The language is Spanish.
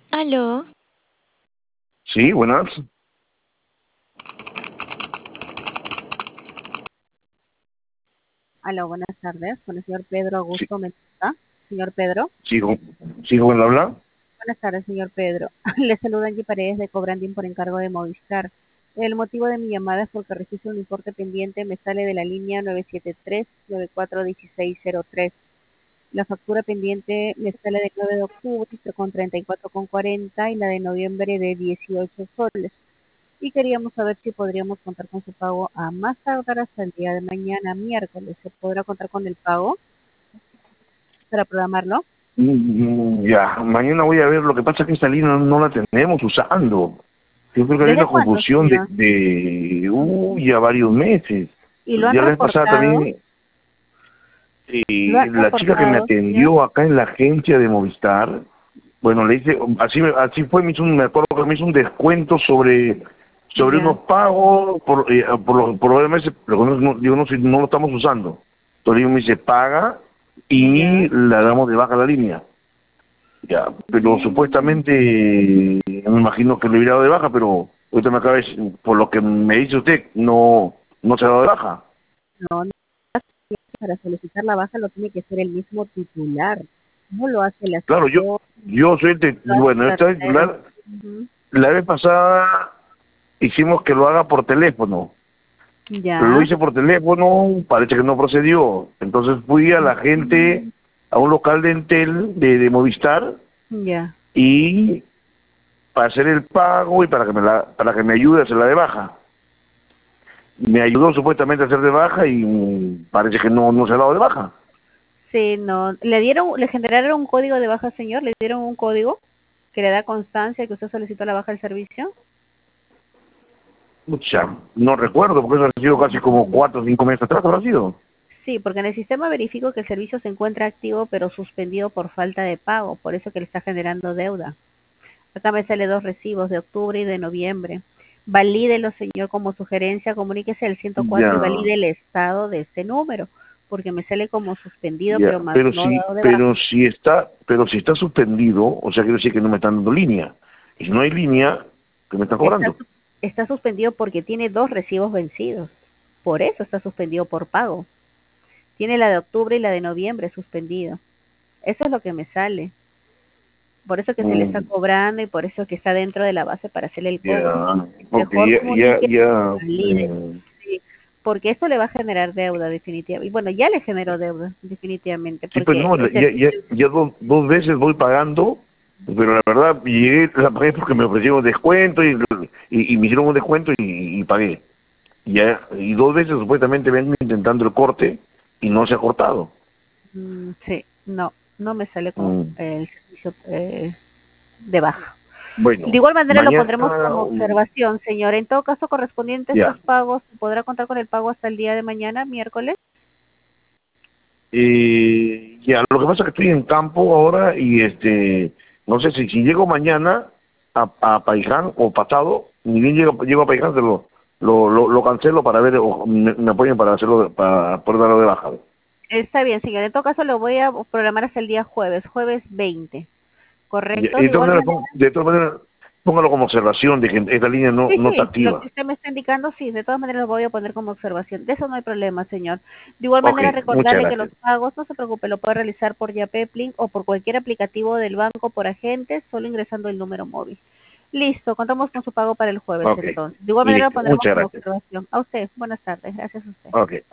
Aló, Sí, buenas. Aló, buenas tardes. Con el señor Pedro Sí, Augusto Mendoza. Señor Pedro. sigo, sigo con el habla. Buenas tardes, señor Pedro. Le saluda Angie Paredes de Cobrandín por encargo de Movistar. El motivo de mi llamada es porque registro un importe pendiente, me sale de la línea 973-941603. La factura pendiente me sale del 9 de octubre con 34,40 y la de noviembre de 18 soles. Y queríamos saber si podríamos contar con su pago a más tardar hasta el día de mañana, miércoles. ¿Se podrá contar con el pago para programarlo? Ya, mañana voy a ver. Lo que pasa es que esta línea no la tenemos usando. Yo creo que hay ¿Desde una cuándo, confusión señor? ya varios meses. ¿Y lo han Ya la vez pasada reportado? también, ¿Lo han la chica que me reportado, señor? atendió acá en la agencia de Movistar, bueno, le hice, así fue, me acuerdo que me hizo un descuento sobre Ya, unos pagos por los meses, pero digo, no, si no lo estamos usando. Entonces me dice, paga ya. y la damos de baja la línea. Ya, pero Mm, supuestamente, me imagino que lo hubiera dado de baja, pero ahorita me acaba de decir, por lo que me dice usted, no se ha dado de baja. no, no, para solicitar la baja lo tiene que ser el mismo titular. No lo hace el Claro, asesor, yo soy lo hace el bueno, cartero. Ujú. la vez pasada hicimos que lo haga por teléfono. Lo Ya, hice por teléfono, parece que no procedió. Entonces fui a la gente, mm, a un local de Entel, de Movistar, ya. y para hacer el pago y para que me ayude a hacer la de baja. Me ayudó supuestamente a hacer de baja y parece que no se ha dado de baja. Sí, no. Le generaron un código de baja, señor? ¿Le dieron un código que le da constancia que usted solicitó la baja del servicio? Pucha, no recuerdo, porque eso ha sido casi como 4 o 5 meses atrás, ¿habrá sido? Sí, porque en el sistema verifico que el servicio se encuentra activo pero suspendido por falta de pago, por eso que le está generando deuda. Acá me sale dos recibos de octubre y de noviembre. Valídelo, señor, como sugerencia, comuníquese al 104 y Ya, valide el estado de este número, porque me sale como suspendido ya, pero más no dado de baja. pero si está suspendido, o sea, quiere decir que no me están dando línea. Y si no hay línea, ¿qué me está Está, cobrando? está suspendido porque tiene dos recibos vencidos. Por eso está suspendido por pago. Tiene la de octubre y la de noviembre suspendido. Eso es lo que me sale. Por eso que se le está Mm, cobrando y por eso que está dentro de la base para hacerle el cobro. ya, porque Mejor comunique y valide. mm, Sí, porque eso le va a generar deuda definitivamente. Y bueno, ya le generó deuda definitivamente, sí, pues porque no, el servicio, ya dos veces voy pagando, pero la verdad la pagué porque me ofrecieron descuento y me hicieron un descuento y pagué. Y dos veces supuestamente vengo intentando el corte y no se ha cortado. sí, no, no me sale con Mm, el servicio de baja. De bueno, igual manera lo mañana, pondremos como observación, señor. En todo caso, correspondiente a ya. estos pagos, ¿podrá contar con el pago hasta el día de mañana, miércoles? Ya, lo que pasa es que estoy en campo ahora y no sé si llego mañana a Paiján o pasado, ni bien llego a Paiján, lo cancelo para ver, o me apoyen para hacerlo, para poder darlo de baja. Está bien, señor. En todo caso, lo voy a programar hasta el día jueves, jueves 20. Ya, ¿Correcto? y De igual manera, de todas maneras, póngalo como observación de que esta línea sí, no está sí, lo activa. que usted me está indicando, sí, de todas maneras lo voy a poner como observación. De eso no hay problema, señor. De igual Ok, manera, muchas recordarle que los gracias. pagos, no se preocupe, lo puede realizar por Yapeplink o por cualquier aplicativo del banco por agente, solo ingresando el número móvil. Listo, contamos con su pago para el jueves Ok, entonces. De igual manera lo listo, pondremos muchas como gracias. observación. A usted, buenas tardes, gracias a usted. Ok.